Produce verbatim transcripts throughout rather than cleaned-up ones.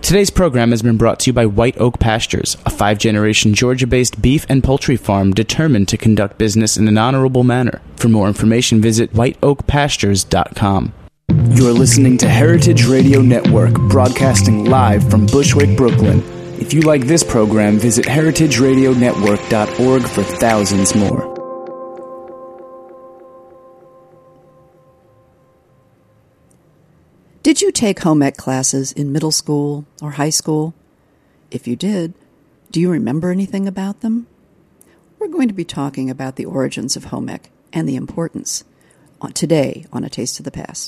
Today's program has been brought to you by White Oak Pastures, a five-generation Georgia-based beef and poultry farm determined to conduct business in an honorable manner. For more information, visit white oak pastures dot com. You're listening to Heritage Radio Network, broadcasting live from Bushwick, Brooklyn. If you like this program, visit heritage radio network dot org for thousands more. Did you take home ec classes in middle school or high school? If you did, do you remember anything about them? We're going to be talking about the origins of home ec and the importance today on A Taste of the Past.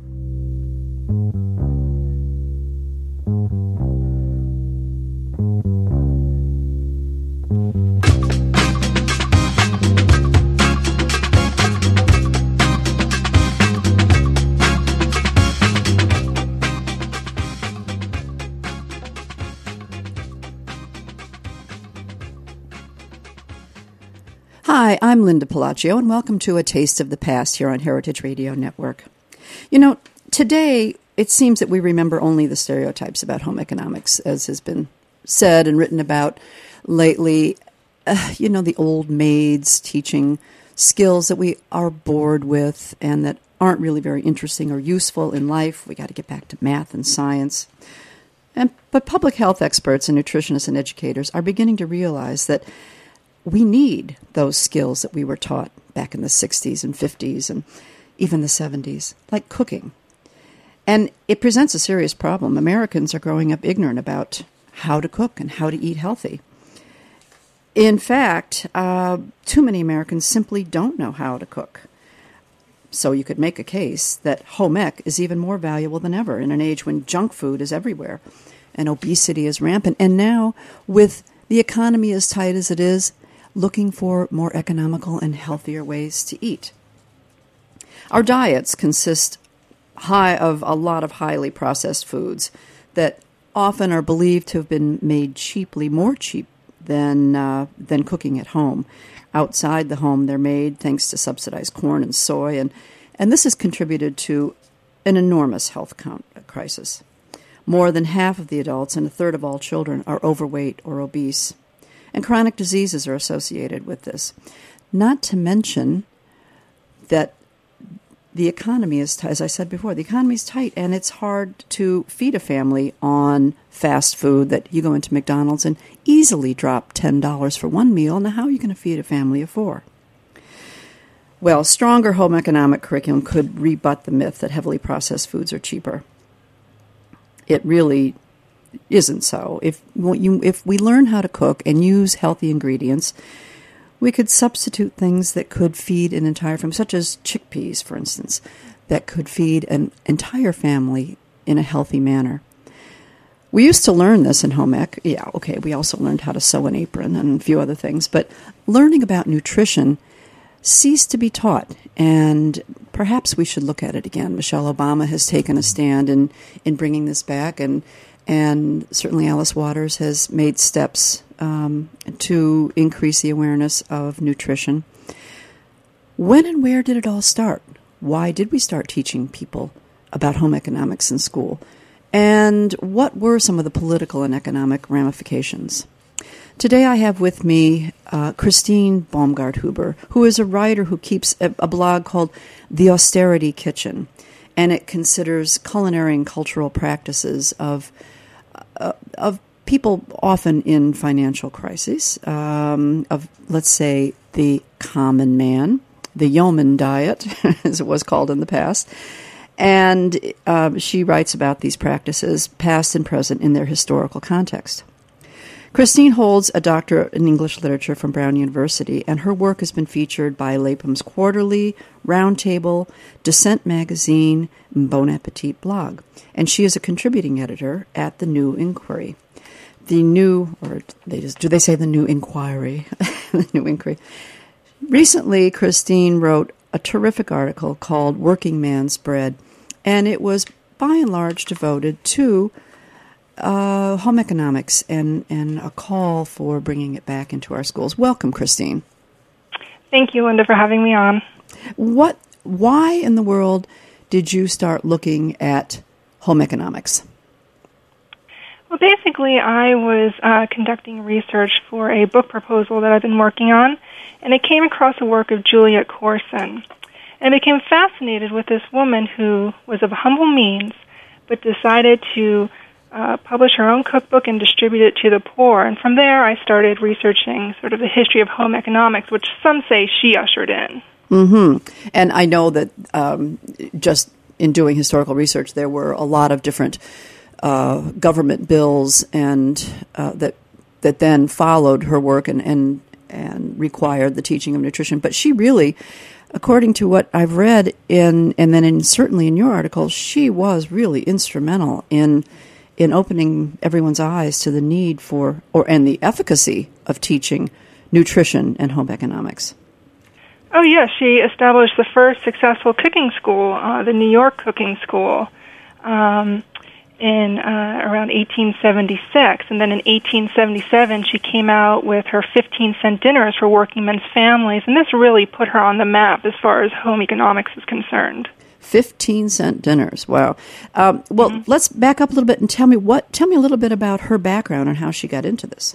Hi, I'm Linda Palacio, and welcome to A Taste of the Past here on Heritage Radio Network. You know, today it seems that we remember only the stereotypes about home economics, as has been said and written about lately. Uh, you know, the old maids teaching skills that we are bored with and that aren't really very interesting or useful in life. We got to get back to math and science. And but public health experts and nutritionists and educators are beginning to realize that we need those skills that we were taught back in the sixties and fifties and even the seventies, like cooking. And it presents a serious problem. Americans are growing up ignorant about how to cook and how to eat healthy. In fact, uh, too many Americans simply don't know how to cook. So you could make a case that home ec is even more valuable than ever in an age when junk food is everywhere and obesity is rampant. And now, with the economy as tight as it is, looking for more economical and healthier ways to eat. Our diets consist high of a lot of highly processed foods that often are believed to have been made cheaply, more cheap than uh, than cooking at home. Outside the home, they're made thanks to subsidized corn and soy, and, and this has contributed to an enormous health count crisis. More than half of the adults and a third of all children are overweight or obese. And chronic diseases are associated with this. Not to mention that the economy is, as I said before, the economy is tight, and it's hard to feed a family on fast food that you go into McDonald's and easily drop ten dollars for one meal. Now, how are you going to feed a family of four? Well, stronger home economic curriculum could rebut the myth that heavily processed foods are cheaper. It really isn't so. If you, if we learn how to cook and use healthy ingredients, we could substitute things that could feed an entire family, such as chickpeas, for instance, that could feed an entire family in a healthy manner. We used to learn this in home ec. Yeah, okay, we also learned how to sew an apron and a few other things, but learning about nutrition ceased to be taught, and perhaps we should look at it again. Michelle Obama has taken a stand in, in bringing this back, and And certainly Alice Waters has made steps um, to increase the awareness of nutrition. When and where did it all start? Why did we start teaching people about home economics in school? And what were some of the political and economic ramifications? Today I have with me uh, Christine Baumgart-Huber, who is a writer who keeps a, a blog called The Austerity Kitchen, and it considers culinary and cultural practices of Uh, of people often in financial crises, um, of, let's say, the common man, the yeoman diet, as it was called in the past. And uh, she writes about these practices, past and present, in their historical context. Christine holds a doctorate in English literature from Brown University, and her work has been featured by Lapham's Quarterly, Roundtable, Dissent Magazine, and Bon Appetit blog. And she is a contributing editor at The New Inquiry. The New, or they just, do they say The New Inquiry? The New Inquiry. Recently, Christine wrote a terrific article called Working Man's Bread, and it was by and large devoted to Uh, home economics and, and a call for bringing it back into our schools. Welcome, Christine. Thank you, Linda, for having me on. What? Why in the world did you start looking at home economics? Well, basically, I was uh, conducting research for a book proposal that I've been working on, and I came across the work of Juliet Corson. And I became fascinated with this woman who was of humble means, but decided to uh, publish her own cookbook and distribute it to the poor. And from there, I started researching sort of the history of home economics, which some say she ushered in. Mm-hmm. And I know that um, just in doing historical research, there were a lot of different uh, government bills and uh, that that then followed her work and, and and required the teaching of nutrition. But she really, according to what I've read in, and then in, certainly in your article, she was really instrumental in in opening everyone's eyes to the need for, or and the efficacy of teaching nutrition and home economics. Oh, yes. She established the first successful cooking school, uh, the New York Cooking School, um, in uh, around eighteen seventy-six. And then in eighteen seventy-seven, she came out with her fifteen cent dinners for working men's families. And this really put her on the map as far as home economics is concerned. fifteen cent dinners. Wow. Um, well, mm-hmm. let's back up a little bit and tell me what. Tell me a little bit about her background and how she got into this.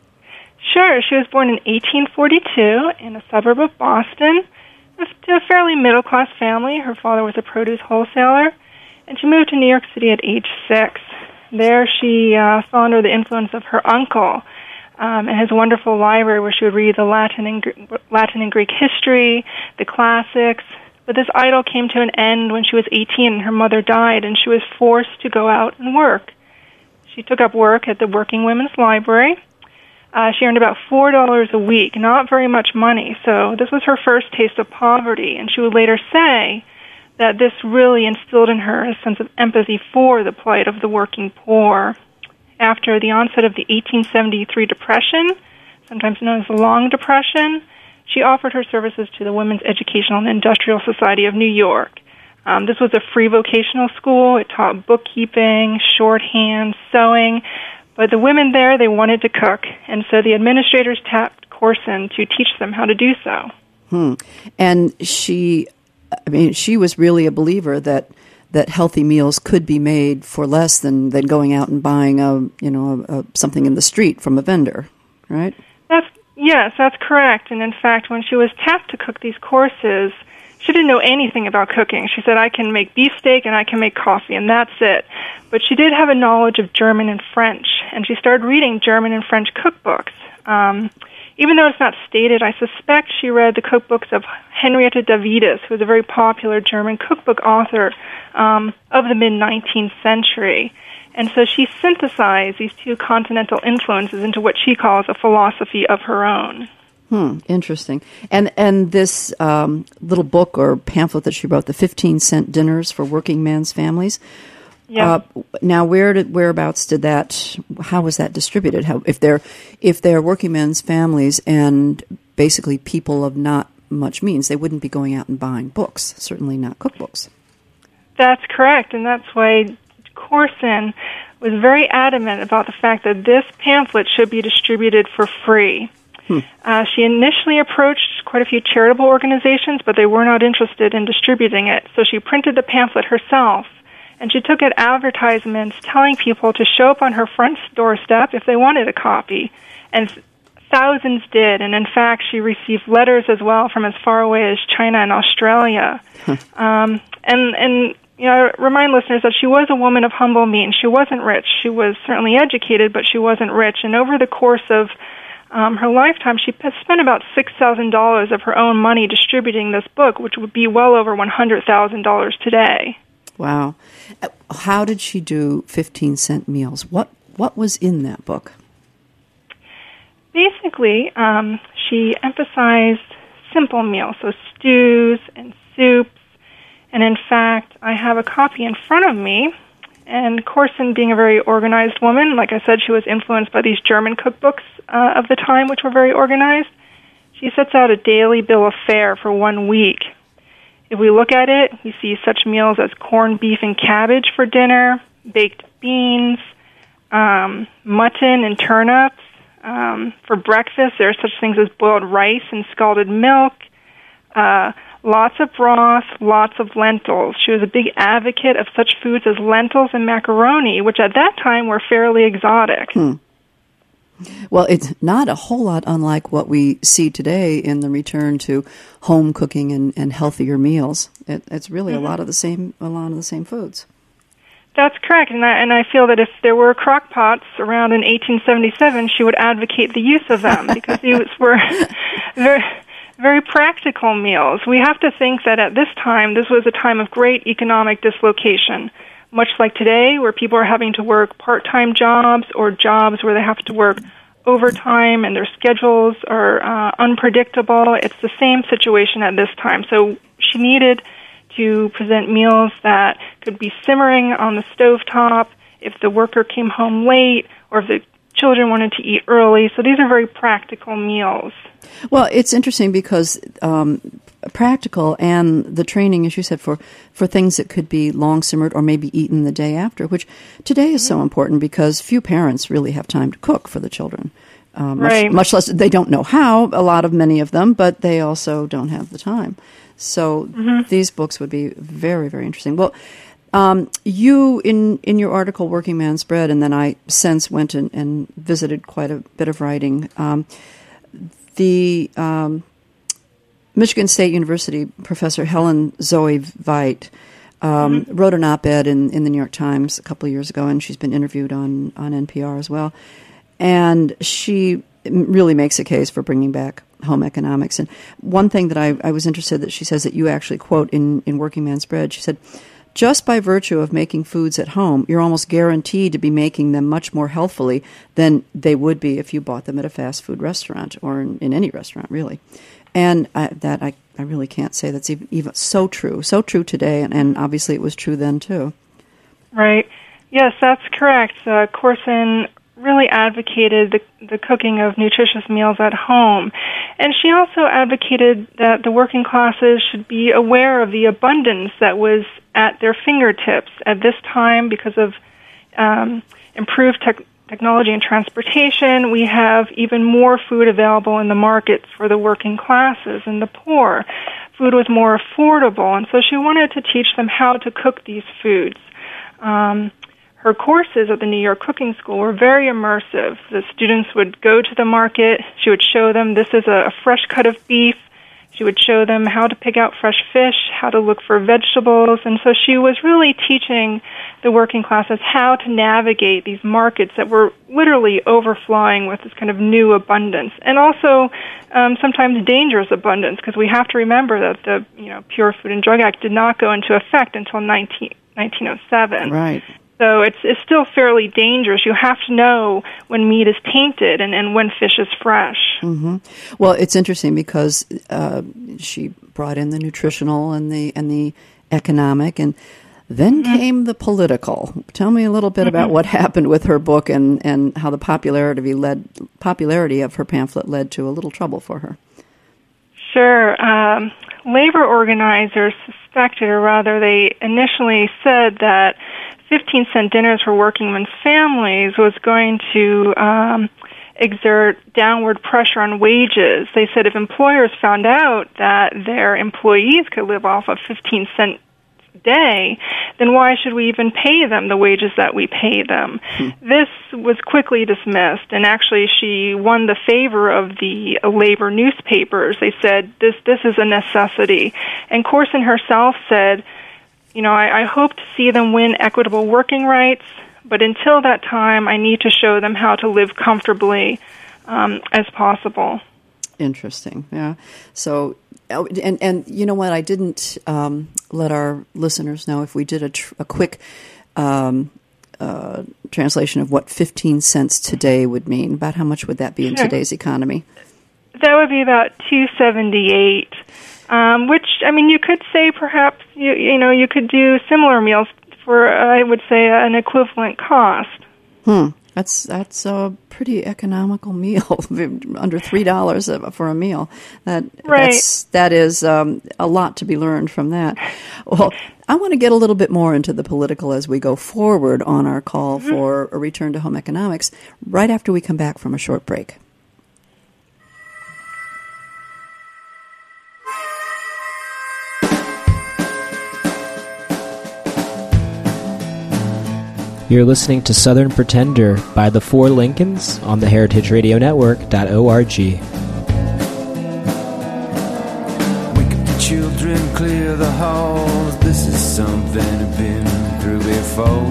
Sure. She was born in eighteen forty-two in a suburb of Boston to a fairly middle-class family. Her father was a produce wholesaler, and she moved to New York City at age six. There she uh, fell under the influence of her uncle um, and his wonderful library where she would read the Latin and, Latin and Greek history, the classics. But this idyll came to an end when she was eighteen and her mother died, and she was forced to go out and work. She took up work at the Working Women's Library. Uh, she earned about four dollars a week, not very much money. So this was her first taste of poverty, and she would later say that this really instilled in her a sense of empathy for the plight of the working poor. After the onset of the eighteen seventy-three Depression, sometimes known as the Long Depression, she offered her services to the Women's Educational and Industrial Society of New York. Um, this was a free vocational school. It taught bookkeeping, shorthand, sewing. But the women there, they wanted to cook, and so the administrators tapped Corson to teach them how to do so. Hmm. And she, I mean, she was really a believer that that healthy meals could be made for less than, than going out and buying a, you know, a, a, something in the street from a vendor, right? That's yes, that's correct. And in fact, when she was tapped to cook these courses, she didn't know anything about cooking. She said, I can make beefsteak and I can make coffee, and that's it. But she did have a knowledge of German and French, and she started reading German and French cookbooks. Um, even though it's not stated, I suspect she read the cookbooks of Henrietta Davidis, who was a very popular German cookbook author um, of the mid-nineteenth century. And so she synthesized these two continental influences into what she calls a philosophy of her own. Hmm, interesting. And and this um, little book or pamphlet that she wrote, the fifteen cent dinners for working men's families. Yeah. Uh, now, where did whereabouts did that? How was that distributed? How if they're if they're working men's families and basically people of not much means, they wouldn't be going out and buying books. Certainly not cookbooks. That's correct, and that's why Corson was very adamant about the fact that this pamphlet should be distributed for free. Hmm. Uh, she initially approached quite a few charitable organizations, but they were not interested in distributing it. So she printed the pamphlet herself, and she took out advertisements telling people to show up on her front doorstep if they wanted a copy. And th- thousands did, and in fact, she received letters as well from as far away as China and Australia. Huh. Um, and, and you know, I remind listeners that she was a woman of humble means. She wasn't rich. She was certainly educated, but she wasn't rich. And over the course of Um, her lifetime, she spent about six thousand dollars of her own money distributing this book, which would be well over one hundred thousand dollars today. Wow. How did she do fifteen cent meals? What what was in that book? Basically, um, she emphasized simple meals, so stews and soups. And in fact, I have a copy in front of me. And Corson, being a very organized woman, like I said, she was influenced by these German cookbooks uh, of the time, which were very organized. She sets out a daily bill of fare for one week. If we look at it, we see such meals as corned beef and cabbage for dinner, baked beans, um, mutton and turnips. Um, for breakfast, there are such things as boiled rice and scalded milk, uh, lots of broth, lots of lentils. She was a big advocate of such foods as lentils and macaroni, which at that time were fairly exotic. Hmm. Well, it's not a whole lot unlike what we see today in the return to home cooking and, and healthier meals. It, it's really mm-hmm. a lot of the same, a lot of the same foods. That's correct, and I, and I feel that if there were crock pots around in eighteen seventy-seven, she would advocate the use of them because these were very, very practical meals. We have to think that at this time, this was a time of great economic dislocation, much like today, where people are having to work part-time jobs or jobs where they have to work overtime and their schedules are uh, unpredictable. It's the same situation at this time. So she needed to present meals that could be simmering on the stovetop if the worker came home late or if the children wanted to eat early. So these are very practical meals. Well, it's interesting because um, practical and the training, as you said, for, for things that could be long simmered or maybe eaten the day after, which today is so important because few parents really have time to cook for the children. Um, right. much, much less, they don't know how, a lot of many of them, but they also don't have the time. So mm-hmm. these books would be very, very interesting. Well, um, you, in, in your article, Working Man's Bread, and then I since went and, and visited quite a bit of writing, um, the um, Michigan State University professor Helen Zoe Veit um, mm-hmm. wrote an op-ed in, in the New York Times a couple of years ago, and she's been interviewed on, on N P R as well. And she really makes a case for bringing back home economics. And one thing that I, I was interested that she says that you actually quote in, in Working Man's Bread, she said, just by virtue of making foods at home, you're almost guaranteed to be making them much more healthfully than they would be if you bought them at a fast food restaurant or in, in any restaurant, really. And I, that I, I really can't say that's even, even so true. So true today, and, and obviously it was true then, too. Right. Yes, that's correct. Uh, Corson really advocated the, the cooking of nutritious meals at home. And she also advocated that the working classes should be aware of the abundance that was at their fingertips at this time because of um, improved tech- technology and transportation. We have even more food available in the markets for the working classes and the poor. Food was more affordable, and so she wanted to teach them how to cook these foods. Um, Her courses at the New York Cooking School were very immersive. The students would go to the market. She would show them this is a fresh cut of beef. She would show them how to pick out fresh fish, how to look for vegetables. And so she was really teaching the working classes how to navigate these markets that were literally overflowing with this kind of new abundance. And also um, sometimes dangerous abundance, because we have to remember that the you know Pure Food and Drug Act did not go into effect until nineteen oh seven. Right. So it's it's still fairly dangerous. You have to know when meat is tainted and, and when fish is fresh. Mm-hmm. Well, it's interesting because uh, she brought in the nutritional and the and the economic, and then mm-hmm. came the political. Tell me a little bit mm-hmm. about what happened with her book and, and how the popularity led popularity of her pamphlet led to a little trouble for her. Sure. Um, labor organizers suspected, or rather they initially said, that fifteen cent dinners for working men's families was going to um, exert downward pressure on wages. They said if employers found out that their employees could live off of fifteen cents a day, then why should we even pay them the wages that we pay them? Hmm. This was quickly dismissed, and actually she won the favor of the labor newspapers. They said this this is a necessity. And Corson herself said, You know, I, I hope to see them win equitable working rights, but until that time, I need to show them how to live comfortably um, as possible. Interesting, yeah. So, and and you know what? I didn't um, let our listeners know if we did a, tr- a quick um, uh, translation of what fifteen cents today would mean. About how much would that be in sure. today's economy? That would be about two seventy-eight. Um, which, I mean, you could say perhaps, you, you know, you could do similar meals for, uh, I would say, an equivalent cost. Hmm. That's that's a pretty economical meal, under three dollars for a meal. That right. that's, that is um, a lot to be learned from that. Well, I want to get a little bit more into the political as we go forward on our call mm-hmm. for a return to home economics right after we come back from a short break. You're listening to Southern Pretender by the Four Lincolns on the heritage radio network dot org. Wake up the children, clear the halls. This is something I've been through before.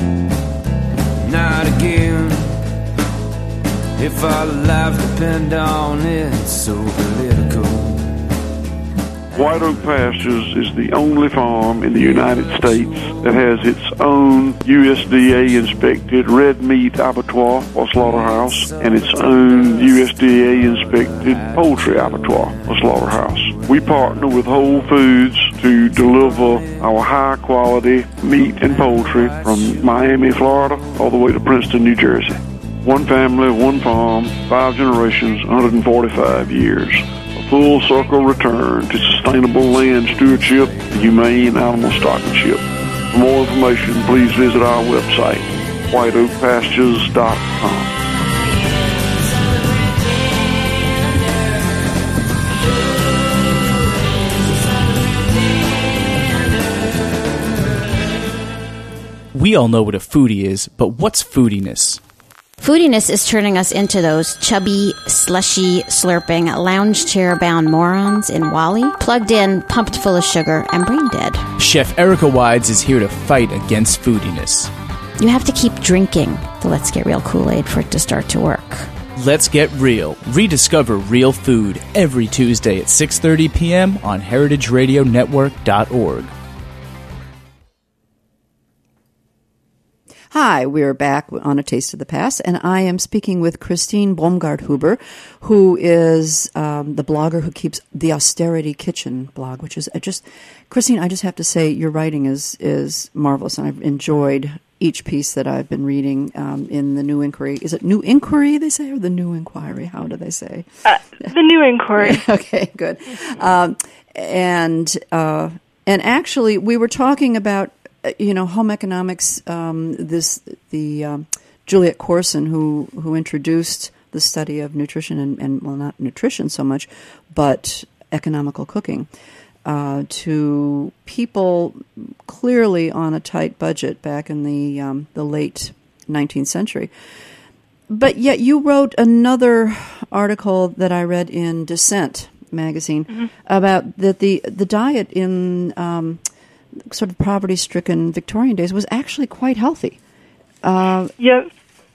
Not again. If our lives depend on it, it's so political. White Oak Pastures is the only farm in the United States that has its own U S D A-inspected red meat abattoir or slaughterhouse and its own U S D A-inspected poultry abattoir or slaughterhouse. We partner with Whole Foods to deliver our high-quality meat and poultry from Miami, Florida, all the way to Princeton, New Jersey. One family, one farm, five generations, one hundred forty-five years. Full circle return to sustainable land stewardship and humane animal stewardship. For more information, please visit our website, white oak pastures dot com. We all know what a foodie is, but what's foodiness? Foodiness is turning us into those chubby, slushy, slurping, lounge chair-bound morons in Wall-E, plugged in, pumped full of sugar, and brain dead. Chef Erica Wides is here to fight against foodiness. You have to keep drinking the Let's Get Real Kool-Aid for it to start to work. Let's Get Real. Rediscover real food every Tuesday at six thirty p.m. on heritage radio network dot org. Hi, we're back on A Taste of the Past, and I am speaking with Christine Baumgart-Huber, who is um, the blogger who keeps the Austerity Kitchen blog, which is I just, Christine, I just have to say your writing is is marvelous, and I've enjoyed each piece that I've been reading um, in the New Inquiry. Is it New Inquiry, they say, or the New Inquiry? How do they say? Uh, the New Inquiry. Okay, good. Um, and uh, and actually, we were talking about, you know, home economics. Um, this the um, Juliet Corson, who who introduced the study of nutrition and, and well, not nutrition so much, but economical cooking uh, to people clearly on a tight budget back in the um, the late nineteenth century. But yet, you wrote another article that I read in Dissent magazine mm-hmm. about that the the diet in um, sort of poverty-stricken Victorian days was actually quite healthy. Uh, yes.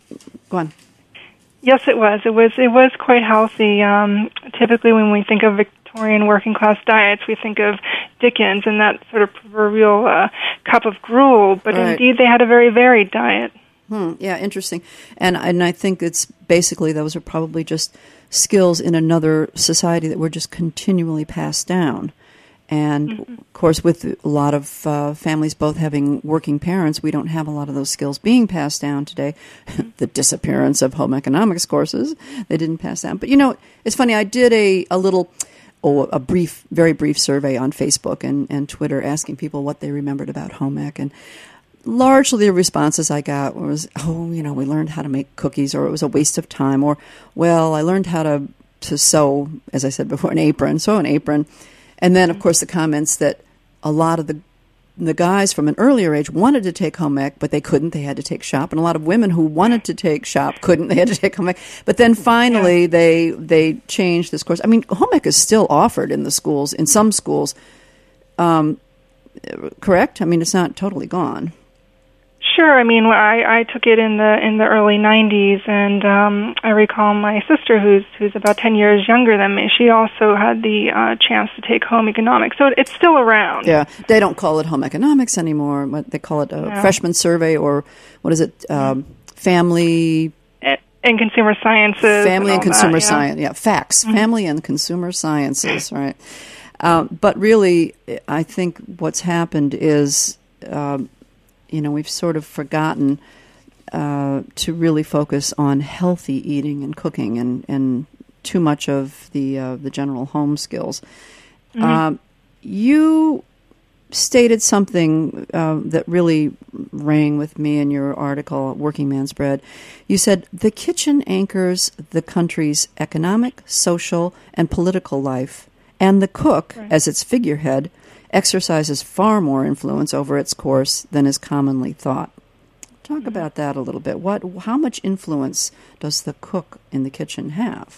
Go on. Yes, it was. It was. It was quite healthy. Um, typically, when we think of Victorian working-class diets, we think of Dickens and that sort of proverbial uh, cup of gruel. But right. Indeed, they had a very varied diet. Hmm. Yeah, interesting. And and I think it's basically those are probably just skills in another society that were just continually passed down. And, mm-hmm. of course, with a lot of uh, families both having working parents, we don't have a lot of those skills being passed down today. The disappearance of home economics courses, they didn't pass down. But, you know, it's funny, I did a, a little, oh, a brief, very brief survey on Facebook and, and Twitter asking people what they remembered about home ec. And largely the responses I got was, oh, you know, we learned how to make cookies, or it was a waste of time, or, well, I learned how to, to sew, as I said before, an apron, sew an apron. And then, of course, the comments that a lot of the the guys from an earlier age wanted to take home ec, but they couldn't. They had to take shop. And a lot of women who wanted to take shop couldn't. They had to take home ec. But then finally, yeah. they they changed this course. I mean, home ec is still offered in the schools, in some schools. Um, correct? I mean, it's not totally gone. Sure. I mean, I, I took it in the in the early nineties, and um, I recall my sister, who's who's about ten years younger than me. She also had the uh, chance to take home economics, so it's still around. Yeah, they don't call it home economics anymore. What they call it a no. freshman survey, or what is it? Um, family and consumer sciences. Family and, and consumer that, yeah. science. Yeah, facts. Mm-hmm. Family and consumer sciences. Right. Um, but really, I think what's happened is. Um, You know, we've sort of forgotten uh, to really focus on healthy eating and cooking, and, and too much of the uh, the general home skills. Mm-hmm. Um, you stated something uh, that really rang with me in your article, Working Man's Bread. You said, the kitchen anchors the country's economic, social, and political life, and the cook, right. as its figurehead, exercises far more influence over its course than is commonly thought. Talk mm-hmm. about that a little bit. What, how much influence does the cook in the kitchen have?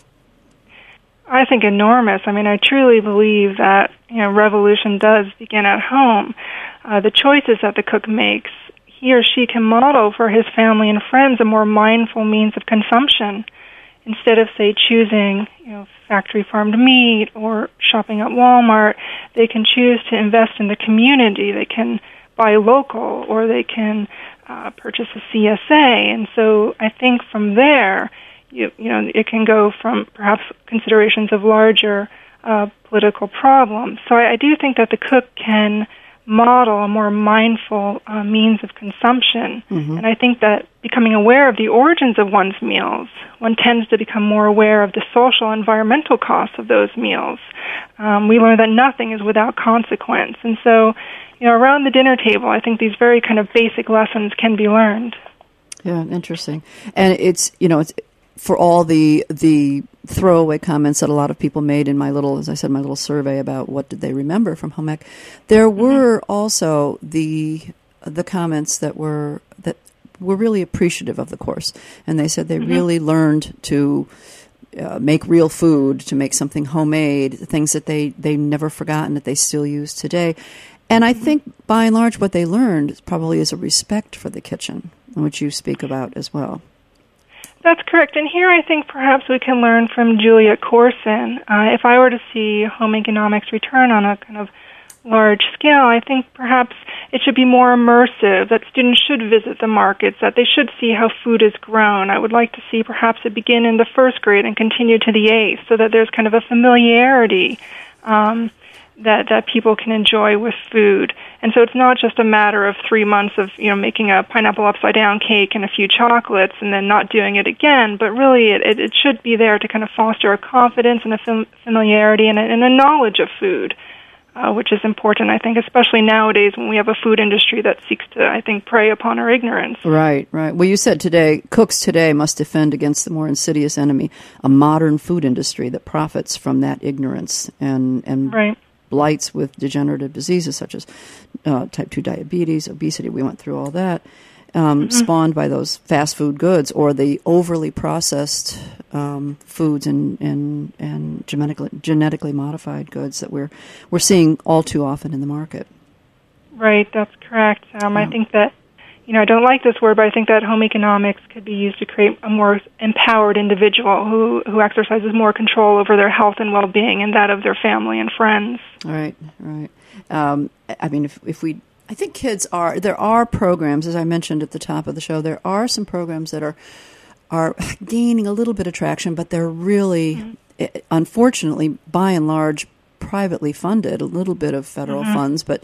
I think enormous. I mean, I truly believe that, you know, revolution does begin at home. Uh, the choices that the cook makes, he or she can model for his family and friends a more mindful means of consumption. Instead of, say, choosing, you know, factory farmed meat or shopping at Walmart, they can choose to invest in the community. They can buy local, or they can uh, purchase a C S A. And so I think from there, you, you know, it can go from perhaps considerations of larger uh, political problems. So I, I do think that the cook can model a more mindful uh, means of consumption. Mm-hmm. And I think that becoming aware of the origins of one's meals, one tends to become more aware of the social and environmental costs of those meals. Um, we learn that nothing is without consequence. And so, you know, around the dinner table, I think these very kind of basic lessons can be learned. Yeah, interesting. And it's, you know, it's for all the the throwaway comments that a lot of people made in my little, as I said, my little survey about what did they remember from home ec, there were mm-hmm. also the the comments that were that were really appreciative of the course, and they said they mm-hmm. really learned to uh, make real food, to make something homemade, things that they they never forgotten that they still use today. And I mm-hmm. think by and large what they learned probably is a respect for the kitchen, which you speak about as well. That's correct. And here I think perhaps we can learn from Julia Corson. Uh, if I were to see home economics return on a kind of large scale, I think perhaps it should be more immersive, that students should visit the markets, that they should see how food is grown. I would like to see perhaps it begin in the first grade and continue to the eighth, so that there's kind of a familiarity um, that, that people can enjoy with food. And so it's not just a matter of three months of, you know, making a pineapple upside down cake and a few chocolates and then not doing it again, but really it, it, it should be there to kind of foster a confidence and a fam- familiarity and a, and a knowledge of food, uh, which is important, I think, especially nowadays when we have a food industry that seeks to, I think, prey upon our ignorance. Right, right. Well, you said today, cooks today must defend against the more insidious enemy, a modern food industry that profits from that ignorance and, and right. blights with degenerative diseases such as uh, type two diabetes, obesity. We went through all that, um, mm-hmm. spawned by those fast food goods or the overly processed um, foods and and, and genetically genetically modified goods that we're we're seeing all too often in the market. Right, that's correct. Um, yeah. I think that, you know, I don't like this word, but I think that home economics could be used to create a more empowered individual who, who exercises more control over their health and well-being and that of their family and friends. Right, right. Um, I mean, if, if we, I think kids are, there are programs, as I mentioned at the top of the show, there are some programs that are are gaining a little bit of traction, but they're really, mm-hmm. unfortunately, by and large, privately funded, a little bit of federal mm-hmm. funds, but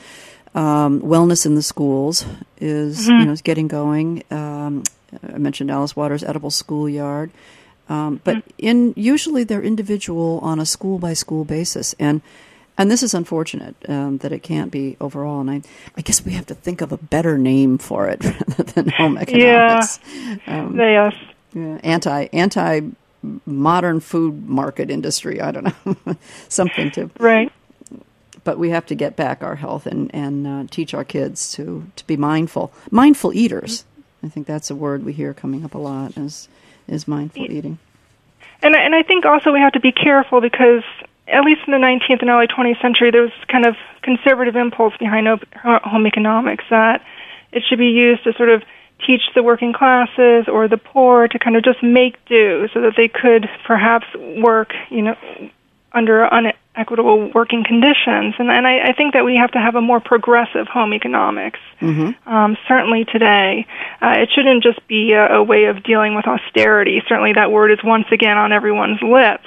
Um, wellness in the schools is, mm-hmm. you know, is getting going. Um, I mentioned Alice Waters' Edible Schoolyard, um, but mm-hmm. in usually they're individual on a school by school basis, and and this is unfortunate um, that it can't be overall. And I, I guess we have to think of a better name for it rather than home economics. Yeah, um, yes. Yeah, anti anti modern food market industry. I don't know, something to right. But we have to get back our health and, and uh, teach our kids to, to be mindful. Mindful eaters. I think that's a word we hear coming up a lot is is mindful eating. And, and I think also we have to be careful because at least in the nineteenth and early twentieth century, there was kind of conservative impulse behind home economics that it should be used to sort of teach the working classes or the poor to kind of just make do so that they could perhaps work, you know, under unequitable working conditions. And, and I, I think that we have to have a more progressive home economics. Mm-hmm. Um, certainly today. Uh, it shouldn't just be a, a way of dealing with austerity. Certainly that word is once again on everyone's lips.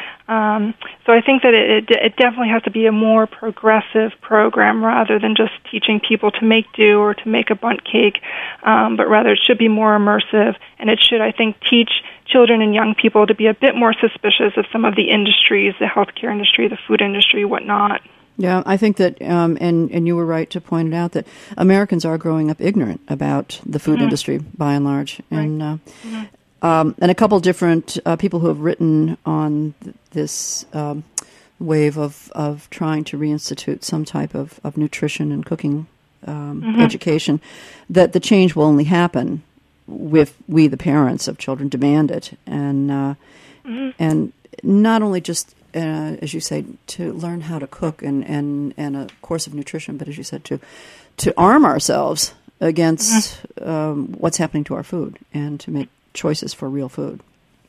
Um, so I think that it, it, it definitely has to be a more progressive program rather than just teaching people to make do or to make a bundt cake, um, but rather it should be more immersive, and it should, I think, teach children and young people to be a bit more suspicious of some of the industries, the healthcare industry, the food industry, whatnot. Yeah, I think that, um, and, and you were right to point it out, that Americans are growing up ignorant about the food mm-hmm. industry by and large. Right. And uh, mm-hmm. um, and a couple different uh, people who have written on th- this um, wave of, of trying to reinstitute some type of, of nutrition and cooking um, Mm-hmm. education, that the change will only happen if we, the parents of children, demand it, and uh, Mm-hmm. and not only just uh, as you say, to learn how to cook and, and, and a course of nutrition, but as you said, to to arm ourselves against Mm-hmm. um, what's happening to our food and to make choices for real food.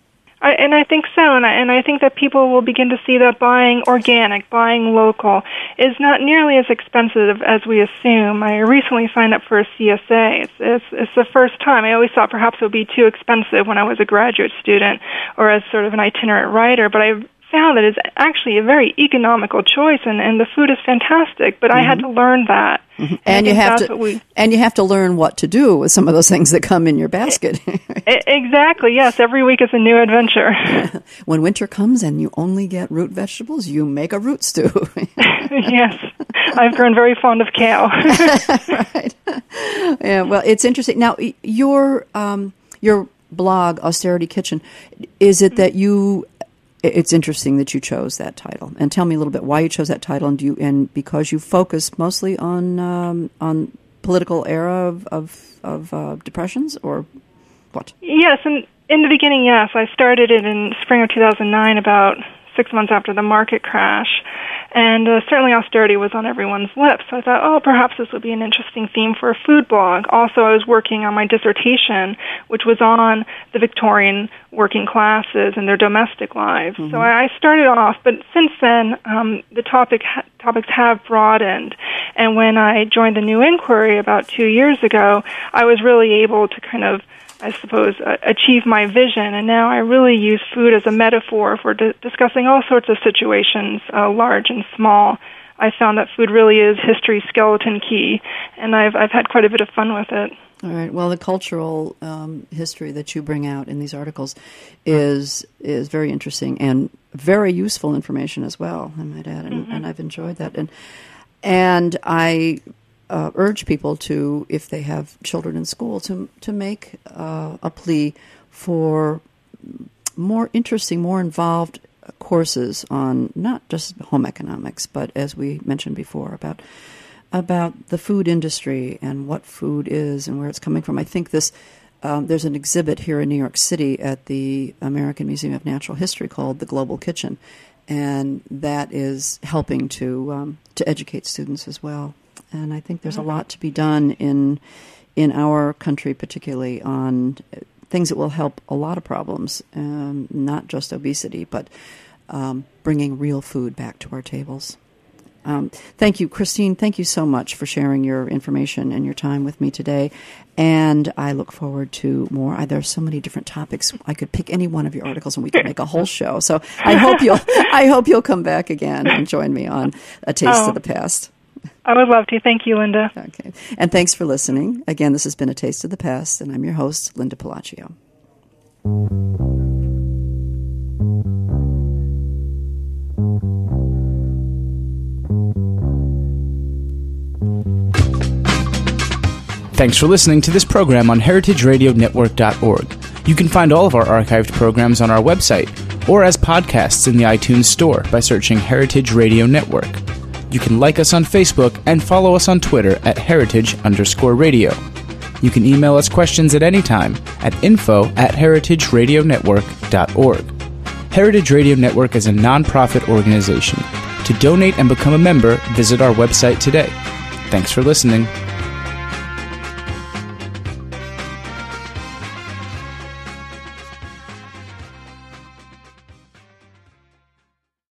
I, and I think so, and I, and I think that people will begin to see that buying organic, buying local, is not nearly as expensive as we assume. I recently signed up for a C S A. It's, it's, it's the first time. I always thought perhaps it would be too expensive when I was a graduate student or as sort of an itinerant writer, but I found that it's actually a very economical choice, and, and the food is fantastic, but mm-hmm. I had to learn that. Mm-hmm. And, and you have to we, and you have to learn what to do with some of those things that come in your basket. Exactly, yes. Every week is a new adventure. When winter comes and you only get root vegetables, you make a root stew. Yes. I've grown very fond of kale. Right. Yeah, well, it's interesting. Now, your um, your blog, Austerity Kitchen, is it that you... It's interesting that you chose that title, and tell me a little bit why you chose that title, and do you, and because you focus mostly on um, on political era of of, of uh, depressions, or what? Yes, and in the beginning, yes, I started it in spring of two thousand nine, about six months after the market crash, and uh, certainly austerity was on everyone's lips. So I thought, oh, perhaps this would be an interesting theme for a food blog. Also, I was working on my dissertation, which was on the Victorian working classes and their domestic lives. Mm-hmm. So I started off, but since then, um, the topic ha- topics have broadened. And when I joined the New Inquiry about two years ago, I was really able to kind of, I suppose, uh, achieve my vision. And now I really use food as a metaphor for di- discussing all sorts of situations, uh, large and small. I found that food really is history's skeleton key, and I've I've had quite a bit of fun with it. All right. Well, the cultural um, history that you bring out in these articles is is very interesting and very useful information as well, I might add, and, mm-hmm. and I've enjoyed that. And and I uh, urge people to, if they have children in school, to to make uh, a plea for more interesting, more involved courses on not just home economics, but as we mentioned before, about about the food industry and what food is and where it's coming from. I think this um, there's an exhibit here in New York City at the American Museum of Natural History called The Global Kitchen, and that is helping to um, to educate students as well. And I think there's a lot to be done in in our country, particularly on things that will help a lot of problems, um, not just obesity, but um, bringing real food back to our tables. Um, thank you, Christine. Thank you so much for sharing your information and your time with me today. And I look forward to more. I, there are so many different topics. I could pick any one of your articles, and we could make a whole show. So I hope you'll. I hope you'll come back again and join me on A Taste oh, of the Past. I would love to. Thank you, Linda. Okay. And thanks for listening. Again, this has been A Taste of the Past, and I'm your host, Linda Palacio. Thanks for listening to this program on heritage radio network dot org. You can find all of our archived programs on our website or as podcasts in the iTunes Store by searching Heritage Radio Network. You can like us on Facebook and follow us on Twitter at heritage underscore radio. You can email us questions at any time at info at heritage radio network dot org. Heritage Radio Network is a nonprofit organization. To donate and become a member, visit our website today. Thanks for listening.